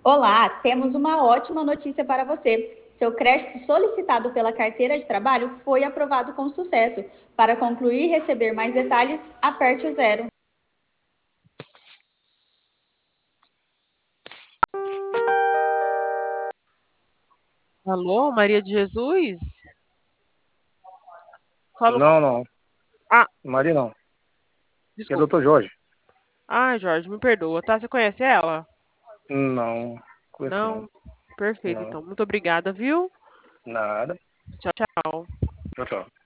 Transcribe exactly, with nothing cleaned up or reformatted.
Olá, temos uma ótima notícia para você. Seu crédito solicitado pela carteira de trabalho foi aprovado com sucesso. Para concluir e receber mais detalhes, aperte o zero. Alô, Maria de Jesus? Fala com... Não, não. Ah, Maria não. Que é desculpa. doutor Jorge. Ah, Jorge, me perdoa, tá? Você conhece ela? Não, conheço não. Não? Perfeito, Não, então. Muito obrigada, viu? nada. Tchau, tchau. Tchau, tchau.